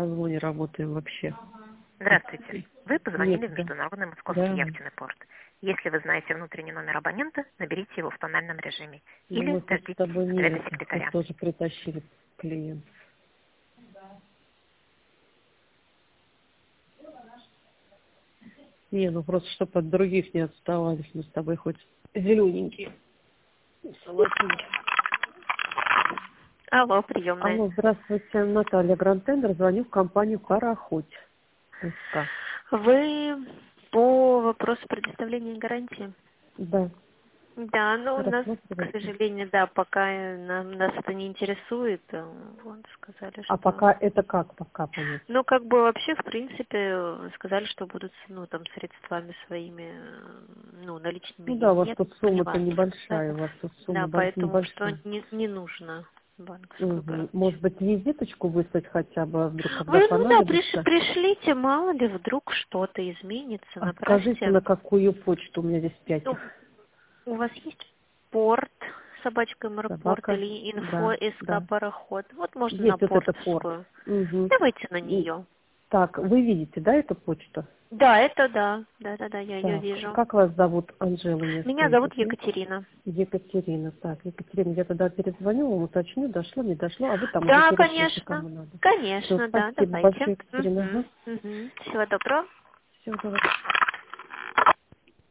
прозвоне работаем вообще. Здравствуйте. Вы позвонили Нет, в да. Международный Московский Да. яхтенный порт. Если вы знаете внутренний номер абонента, наберите его в тональном режиме. Ну, Или мы тут с дождитесь тобой не ответа это. секретаря. Тут тоже притащили клиент. Не, ну просто чтобы от других не отставались. Мы с тобой хоть зелененькие. Салатинки. Алло, приемная. Алло, здравствуйте, Наталья Грантендер. Звоню в компанию «Пароход». СК. Вы по вопросу предоставления гарантии? Да, Да, но у нас, к рассматривайте. сожалению, да, пока нас это не интересует. Вот, сказали, А что... пока это как пока понять? Ну, как бы вообще, в принципе, сказали, что будут, ну, там, средствами своими, ну, наличными Ну да, у вас нет, тут сумма-то понимаете. Да, небольшая, у вас тут да, сумма поэтому что небольшая. не нужно банковскую Угу. гарантию. Может быть, визиточку выслать хотя бы, вдруг когда Вы, ну да, понадобится? пришлите, мало ли, вдруг что-то изменится, А скажите, направьте. на какую почту? У меня здесь 5 Ну, их. у вас есть порт, собачка МРПорт Собака. или инфо Да, СК да. Пароход. Вот можно на Есть вот это порт. портовскую. Угу. Давайте на нее. Так, вы видите, да, эту почту? Да, это да. Да, я ее Так, вижу. как вас зовут? Анжела не Меня стоит зовут тут, нет? Екатерина. Екатерина. Так, Екатерина, я тогда перезвоню вам, уточню, дошло, не дошло, а вы там уже Да, перешлите, конечно. кому надо. Все, Конечно, да, спасибо давайте. большое, Екатерина. Ага. Всего доброго. Всего доброго.